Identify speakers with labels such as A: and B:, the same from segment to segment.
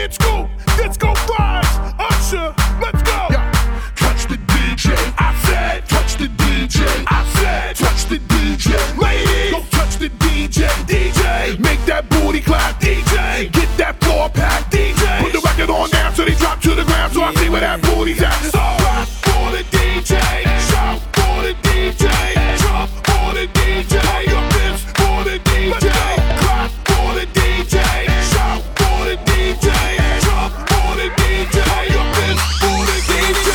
A: and Scoop, Disco Vibes, Usher, let's go. Yeah. Touch the DJ, I said. Touch the DJ, I said. Touch the DJ, ladies, go touch the DJ. DJ, make that booty clap. DJ, get that floor pack. DJ, put the record on down till they drop to the ground, so I see where that booty's at. So clap for the DJ, shout for the DJ, jump for the DJ, your fist for the DJ, clap for the DJ, shout for the DJ, jump for the DJ, your fist for the DJ.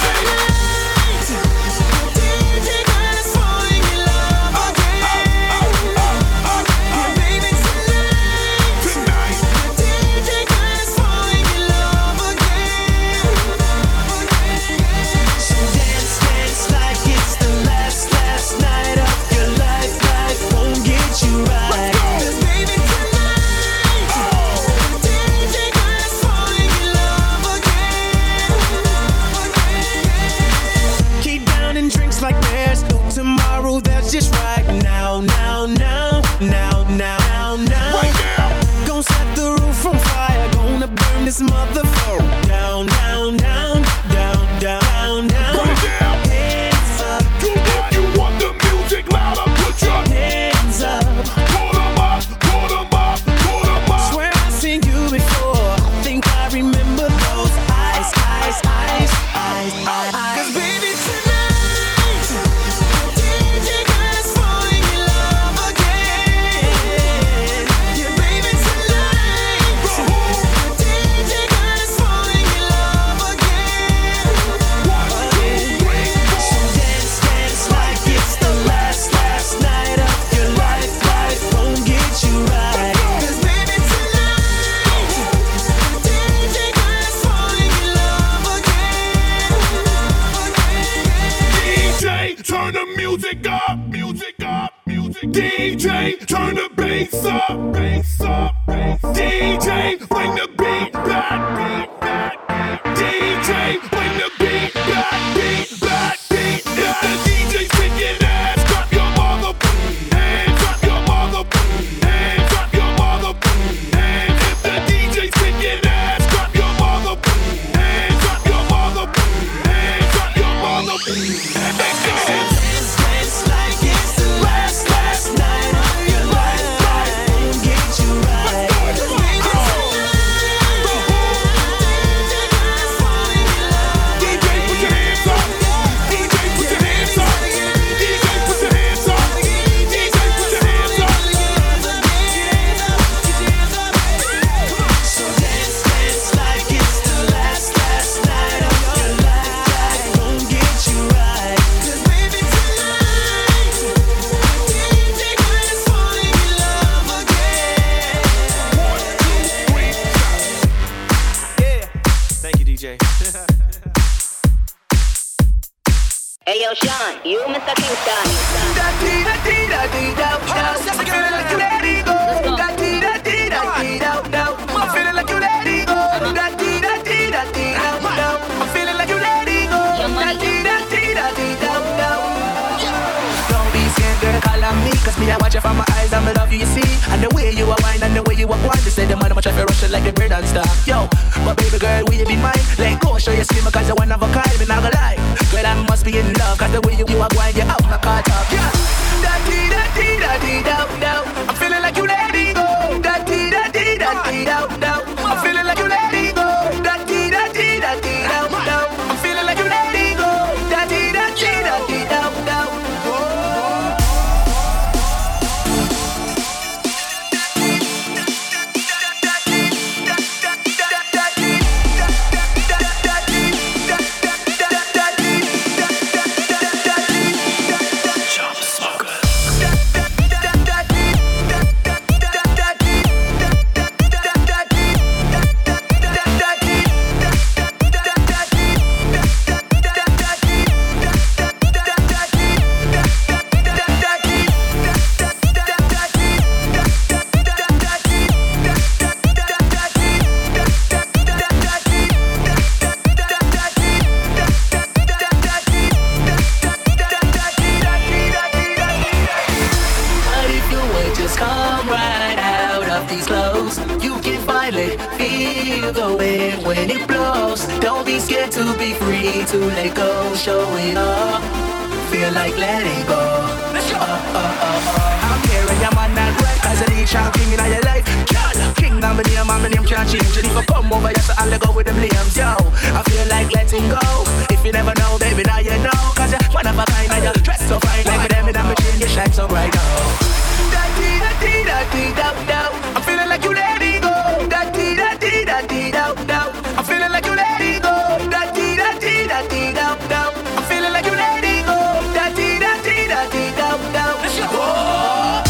B: Just right now.
A: Right now.
B: Gonna set the roof on fire. Gonna burn this motherfucker down.
A: Put it down.
B: Hands up.
A: If you want the music louder, put your
B: Hands up.
A: Put 'em up, put 'em up, put 'em up.
B: Swear I've seen you before. I think I remember those eyes. 'Cause baby tonight, DJ got us falling in love again. Yeah, baby tonight, DJ got us falling in love again.
A: 1, 2, 3, 4.
B: So dance like it's the last night of your life. Life won't get you right. 'Cause baby tonight, DJ got us falling in love again.
A: DJ, turn the music up, music up, music. DJ, turn the bass up, bass up, bass. DJ, bring the beat back, beat back, beat. DJ, bring the beat back, beat back, beat. If the DJ's kicking ass, clap your mother hands, clap your mother hands, clap your mother hands. If the DJ's kicking ass, clap your mother hands, clap your mother hands, clap your mother hands.
B: Dance like it's the last night of your life. Life won't get you right. 'Cause baby tonight, DJ got us falling in love.
A: DJ, put your hands up. DJ, put your hands up. DJ, put your hands up. DJ, put your hands up.
B: So dance like it's the last night of your life. Life won't get you right. 'Cause baby tonight, DJ got us falling in love again.
A: 1, 2, 3, shout.
C: Yeah. Thank you, DJ.
D: Hey yo, Sean, you Mr. Kingston.
E: Don't be scared, girl, call on me. Cause me, I watch you from my eyes and me love you, you see. And the way you are wine and the way you are wine. They say the man, I'm try to rush it like the bird and stuff. Yo, but baby girl, will you be mine? Let go, show your skin because you're one of a kind. Me not gonna lie, girl, I must be in love. Cause the way you are wine, you're out my car top. Yeah, I'm feeling like you let it go. I'm feeling like you let it go. I'm feeling like you let it go. I'm feeling like you let it go. Feel the wind when it blows. Don't be scared to be free, to let go, show it off. Feel like letting go. I'm here and your man not right, cause I need child king in your life. King now my name can't change. And if I come over here, so I'll let go with them limbs, yo. I feel like letting go. If you never know, baby, now you know. Cause you're one of a kind and you're dressed so fine. Like with them in the machine, you shine so bright now. I'm feeling like you let it go. I'm feeling like you let it go. I'm feeling like you let it go. Let's go.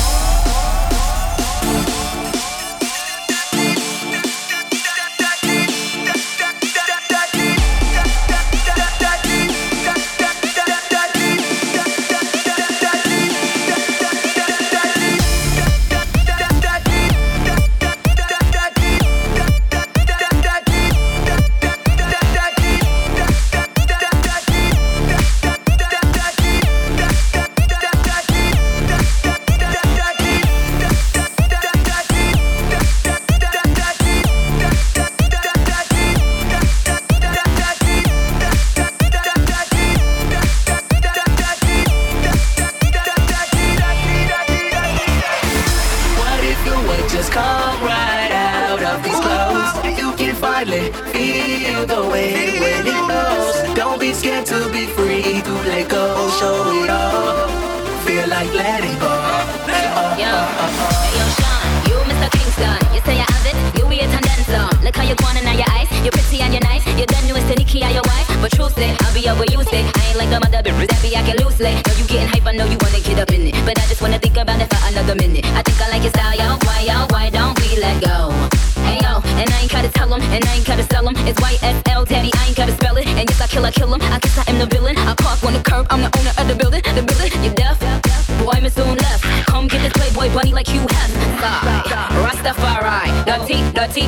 E: Feel the way when it blows. Don't be scared to be free, to let go, show it all. Feel like letting go.
D: Yo, Sean, you Mr. Kingston. You say you have it, you wait and then some. Look how you going on your eyes, you're pretty and you're nice. You're the newest to Nikki and your wife. But truthfully, I'll be over you say. I ain't like them other bitches that be acting loosely. Know you getting hype, I know you wanna get up in it. But I just wanna think about it for another minute. I think I like your style, yo, why don't we let go? Hey yo, and I ain't gotta tell them, and I ain't gotta sell them. It's YSL, daddy, I ain't gotta spell it. And yes, I kill them. I guess I am the villain. I park on the curb, I'm the owner of the building. You deaf? Boy, I'm soon left. Come get this Playboy bunny like you have. Rastafari, dirty.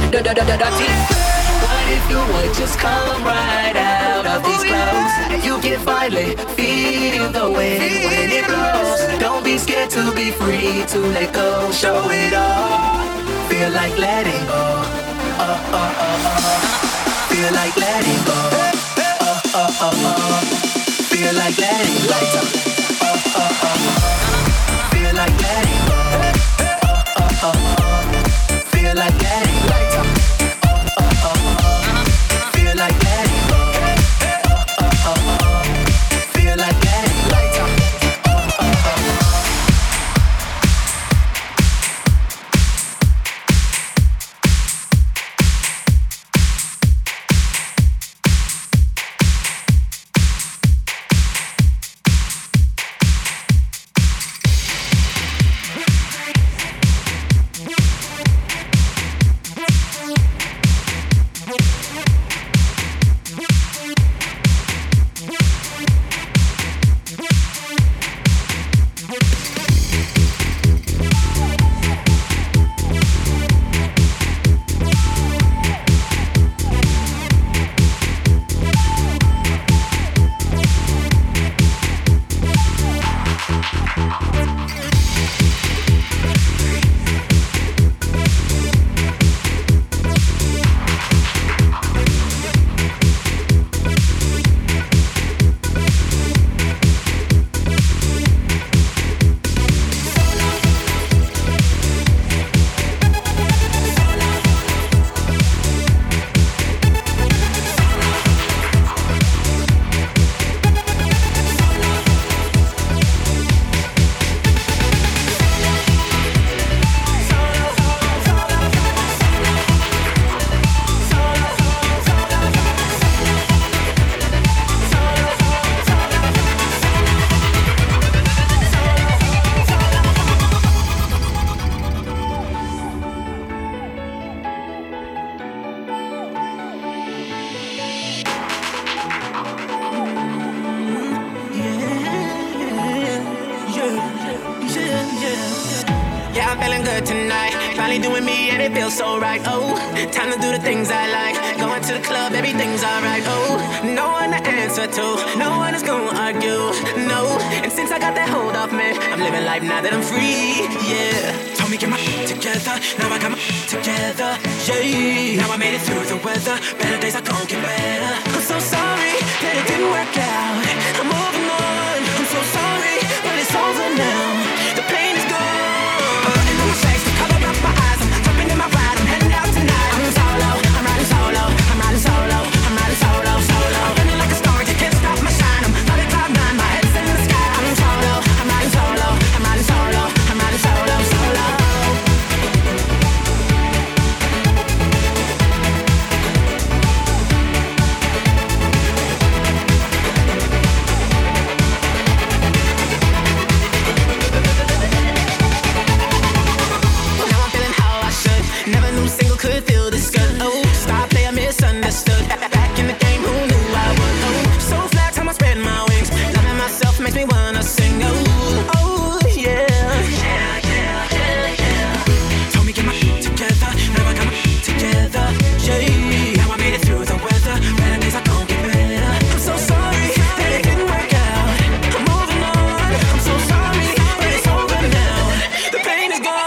E: What if you would just come right out of these clothes? You can finally feel the wind when it blows. Don't be scared to be free, to let go, show it all. Feel like letting go. Feel like letting go. Feel like letting go. Feel like letting go. Feel like letting go. Feel like letting go. Feel like letting go.
F: doing me and it feels so right. Oh, time to do the things I like. Going to the club, everything's alright. Oh, no one to answer to, no one is gonna argue. No, and since I got that hold off, man, I'm living life now that I'm free. Yeah, told me get my shit together. Now I got my together. Yeah. Now I made it through the weather. Better days are gon' get better. I'm so sorry that it didn't work out. I'm moving on. I'm so sorry, but it's over now. The pain is gone. I'm putting on my shades to cover up my eyes. I'm jumping in my ride. I'm heading out tonight. I'm solo. I'm riding solo. I'm riding solo. I'm riding solo. Solo. I'm running like a star. You can't stop my shine. I'm not at cloud nine. My head's in the sky. I'm solo. I'm riding solo. I'm riding solo. I'm riding solo. Solo. Never knew single could feel this good. Oh, stop playing misunderstood. Back in the game, who knew I would? Oh, so flat, time I spread my wings. Loving myself makes me wanna sing. Oh, oh, yeah. Yeah, yeah, yeah, yeah. Told me get my shit together. Now I got my shit together. Yeah. Now I made it through the weather. Better days are gon' get better. I'm so sorry that it didn't work out. I'm moving on. I'm so sorry, but it's over now. The pain is gone.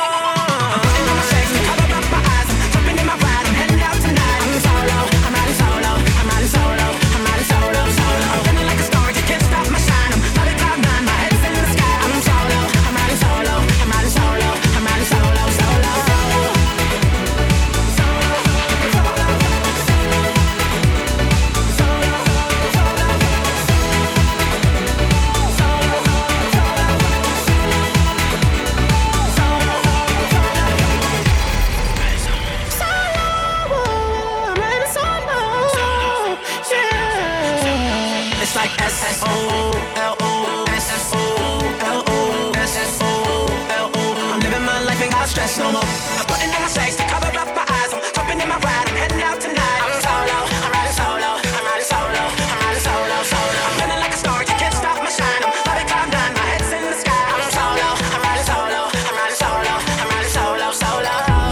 F: Stress no more. I'm putting on my shades to cover up my eyes. I'm jumping in my ride. I'm heading out tonight. I'm solo. I'm riding solo. I'm riding solo. I'm riding solo. Solo. I'm running like a star. You can't stop my shine. I'm about to climb down. My head's in the sky. I'm solo. I'm riding solo. I'm riding solo. I'm riding solo. Solo.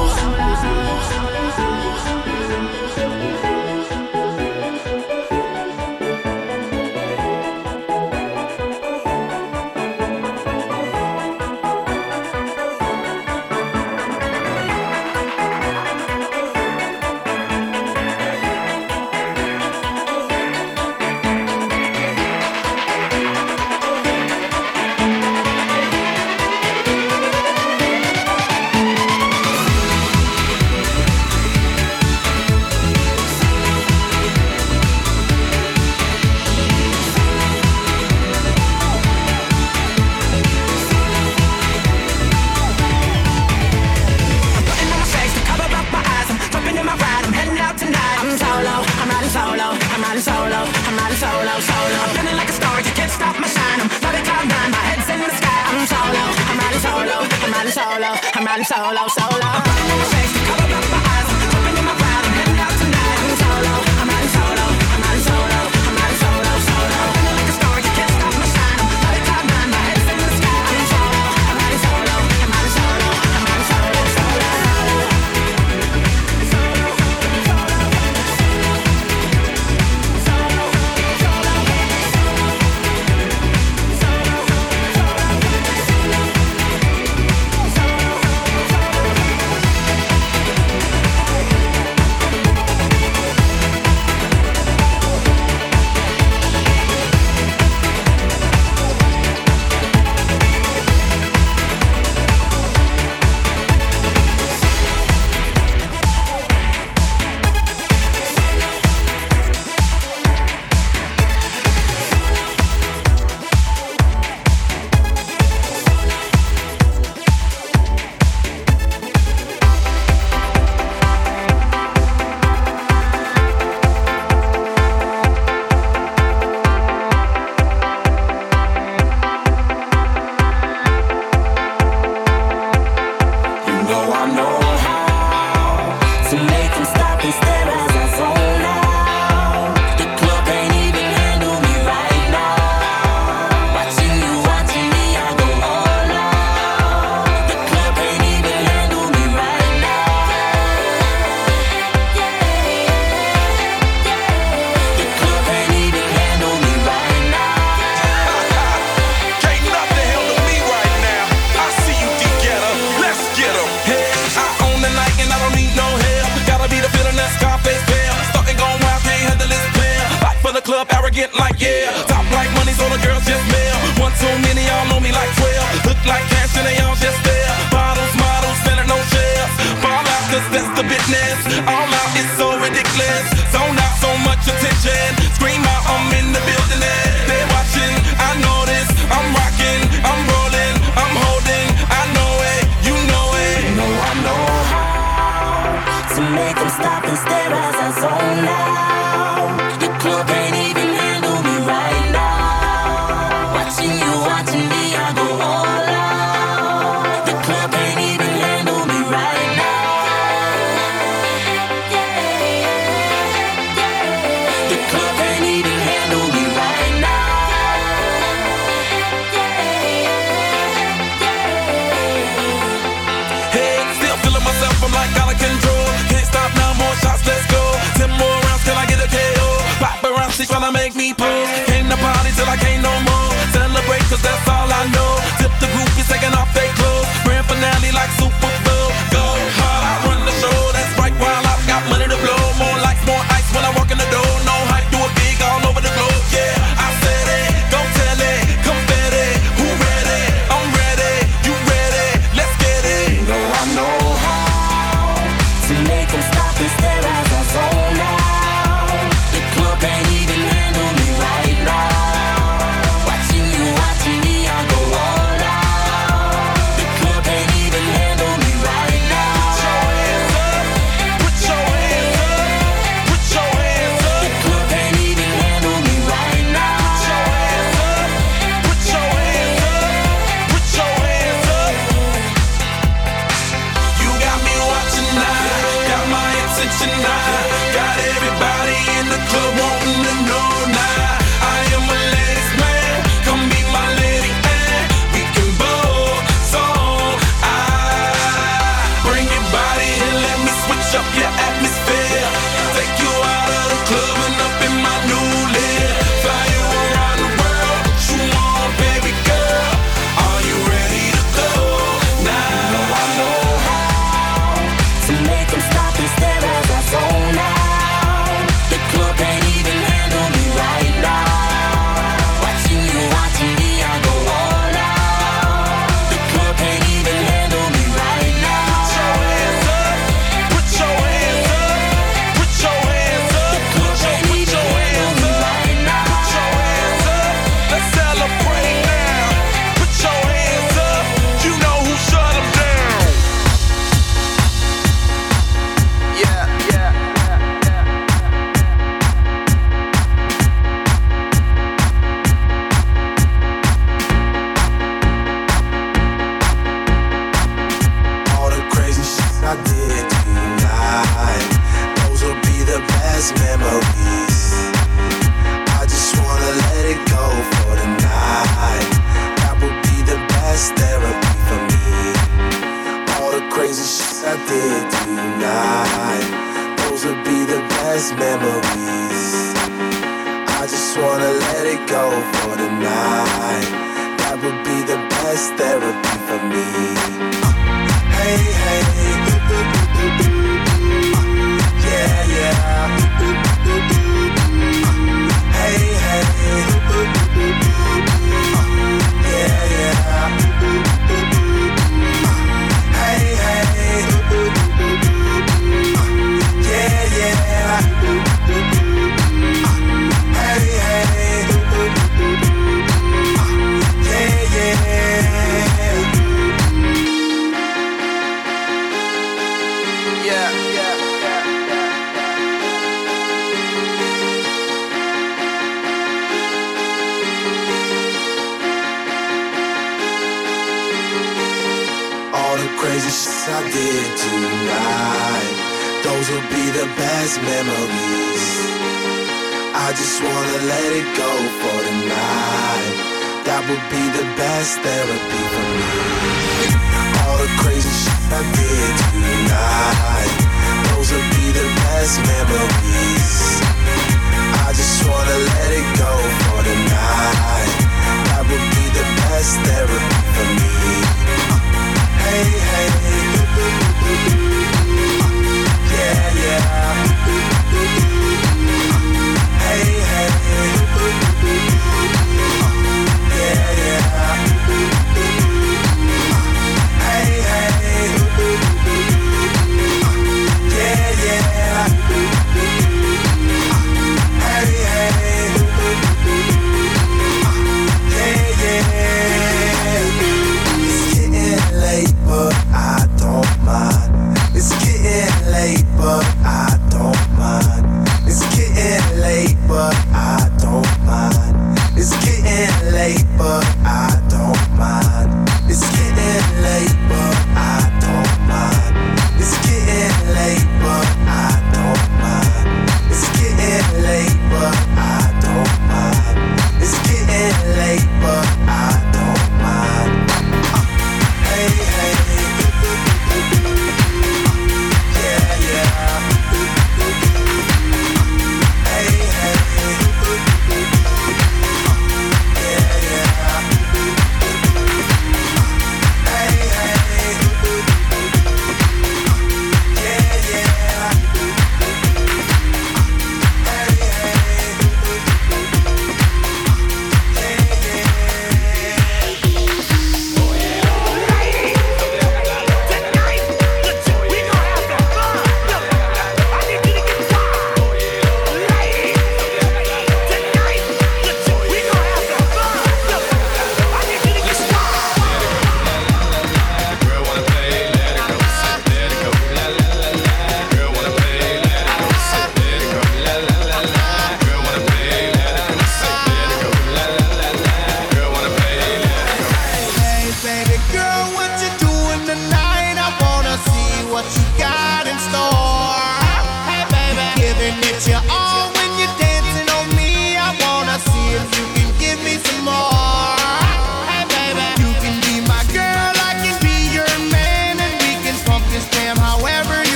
F: I'm riding solo, solo. I'm putting on my shades to cover up my eyes. I'm jumping in my ride. I'm heading out tonight. I'm solo. I'm riding solo. I'm riding solo. I'm riding solo, solo. I'm running like a star. You can't stop my shine. I'm about to climb down. My head's in the sky. I'm solo. I'm riding solo. I'm riding solo. I'm riding solo, solo.
G: get like yeah. Top like money, so the girls just mail. One too many, y'all know me like 12. Look like cash and they all just there. Bottles, models, selling no shares. Fall out, cause that's the business. All out is so ridiculous. Zone out, so much attention. Scream out, I'm in the building. They're watching, I know this. I'm rocking, I'm rolling, I'm holding. I know it, you know it.
B: You know I know how to make them stop and stare as I zone out. The club can't even handle me right now. Watching you, watching me, I go all out. The club can't even handle me right now. The club can't even handle me right now.
G: Hey, still feeling myself, I'm like out of control. Can't stop now, more shots, let's go. 10 more rounds till I get a KO. Paparazzi tryna make me pose. Came to party till I can't no more. Celebrate cause that's all I know. Tip the groupies taking off their clothes. Grand finale like Super Bowl. Go hard, I run the show. That's right, while I've got money to blow. More lights, more ice when I walk in the door. No hype, do it big all over the globe. Yeah, I said it, go tell it, confetti. Who ready? I'm ready, you ready? Let's get it.
B: You know I know how to make them stop and stare as I zone out. The club can't even handle me right now. Watching you, watching me, I go all out. The club can't even handle me right now.
G: Put your hands up, put your hands up.
B: The club can't even handle me right now.
G: Put your hands up, put your hands up. You got me watching now, got my attention now. Got everybody in the club wanting to know now. I am a ladies man, come be my lady and we can both song. Bring your body and let me switch up your atmosphere. Take you out of the club and up in my new lid. Fly you around the world, what you want, baby girl? Are you ready to go now?
B: I know how to make them stop and stare as I zone out. The club can't even handle me right now. Watching you, watching me, I go all out. The club can't even handle me right now.
G: Put your hands up, put your hands up.
B: The club can't even handle me right now.
G: Put your hands up, let's celebrate now. Put your hands up, you know who shut them down.
H: All the crazy shit I did tonight, those will be the best memories. I just wanna let it go for the night. That would be the best therapy for me. All the crazy shit I did tonight, those will be the best memories. I just wanna let it go for the night. That would be the best therapy for me. Hey, hey, yeah, yeah. Hey, hey, yeah, yeah. Hey, hey, yeah, yeah. Hey, hey, yeah, yeah. All the crazy shit I did tonight, those will be the best memories. I just wanna let it go for the night. That would be the best therapy for me. All the crazy shit I did tonight, those will be the best memories. I just wanna let it go for the night. That would be the best therapy for me. Hey, hey, yeah, yeah. Hey, hey,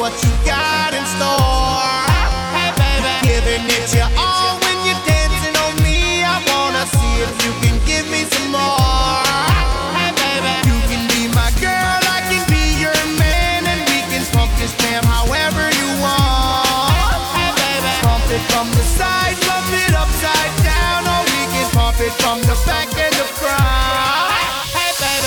I: what you got in store. Hey baby, giving it your all when you're dancing on me. I wanna see if you can give me some more. Hey baby, you can be my girl, I can be your man, and we can pump this jam however you want. Hey baby, pump it from the side, pump it upside down, or we can pump it from the back and the front. Hey baby.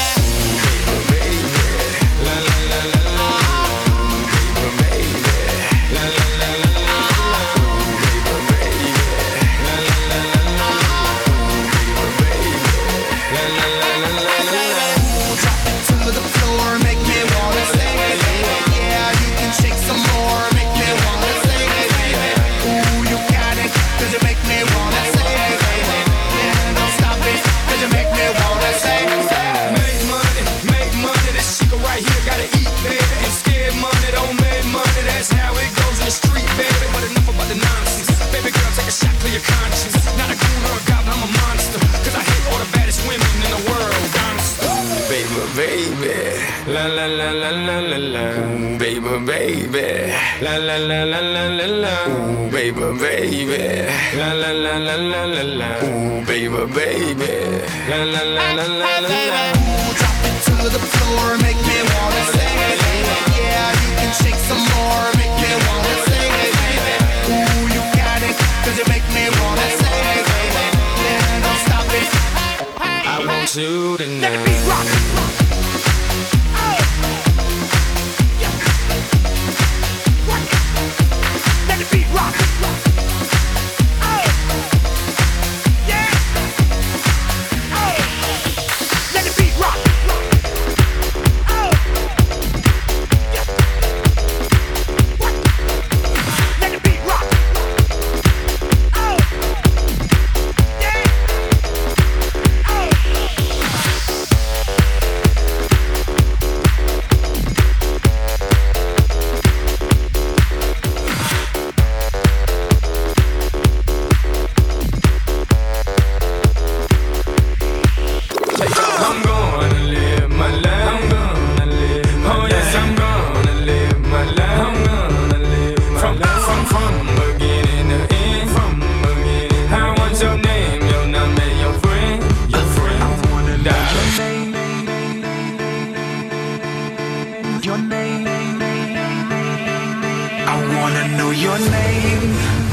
J: La la la la la la la, baby, baby. La la la la la la la, baby, baby. La la la la la la la, baby, baby. La la la la la la la.
I: Drop it to the floor, make me wanna sing it, baby. Yeah, you can shake some more, make me wanna sing it, baby. Ooh, you got it, 'cause you make me wanna sing it, baby. Yeah, don't stop it.
J: I want you tonight.
I: Let the beat rock. Let the beat rock. Oh. Yeah. Oh. Let the beat rock. Oh. Yeah. Let the beat rock. Oh. Yeah. Oh.
J: I'm gonna live my life. I'm gonna live my life. Oh yes, I'm gonna live my life. I'm gonna live my life. From beginning to end. From beginning. I want your name, your number, your friend. Your friend. I wanna die.
E: Your name. I wanna know your name.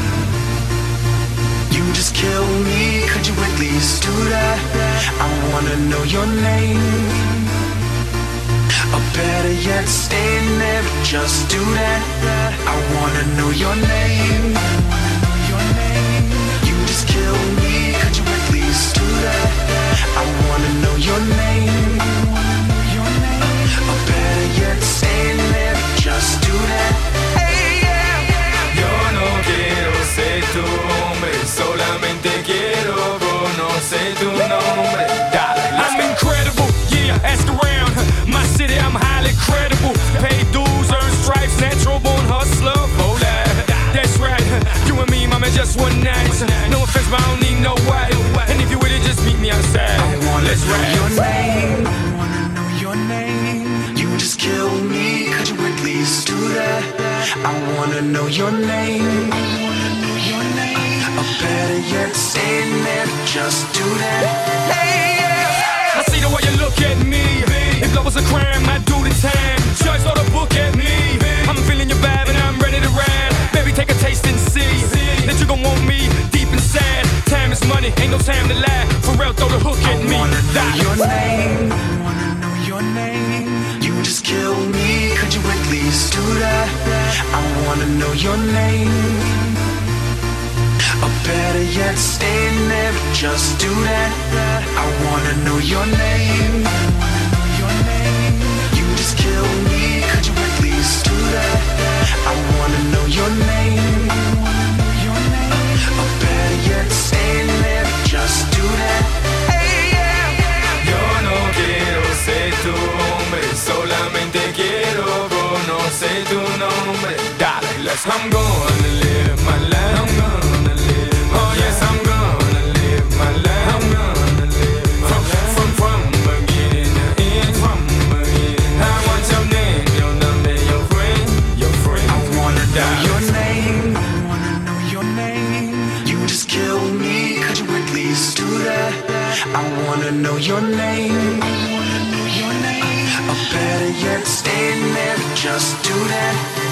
E: You just kill me, could you at least do that? I wanna know your name. Or better yet, stay there, just do that. I wanna know your name. You just kill me, could you at least do that? I wanna know your name. Or better yet, stay there, just do that. Hey, yeah.
J: Yo no quiero ser tu hombre, solamente quiero conocer tu nombre. Dale,
K: I'm incredible, yeah, ask around. My city, I'm highly credible. Pay dues, earn stripes, natural born hustler. Oh, that's right. You and me, mama, just one night. No offense, but I don't need no wife. And if you with it, just meet me outside. Let's ride.
E: Your name. I wanna know your name. You just kill me, could you at least do that? I wanna know your name. Or better yet, stay there, just do that. Hey, yeah.
K: I see the way you look at me. If love was a crime, I'd do the time. Judge throw the book at me. I'm feeling your vibe and I'm ready to ride. Baby, take a taste and see that you gon' want me deep inside. Time is money, ain't no time to lie. For real, throw the hook at me.
E: I wanna know your name. You just kill me, could you at least do that? I wanna know your name. Or better yet, stay there, just do that. I wanna know your name. You just kill me, could you at least do that? I wanna know your name. Or better yet, stay there, just do that. Hey, yeah.
J: yo no quiero ser tu hombre, solamente quiero conocer tu nombre. Dale, I'm gonna live my life. I'm gonna live. Oh yes, I'm gonna live my life. I'm gonna live from beginning to end. From beginning. I want your name, your number, your friend, your friend.
F: know your name. I wanna know your name. You just kill me, could you at least do that? I wanna know your name. I wanna know your name. Or better yet, stay in there and just do that.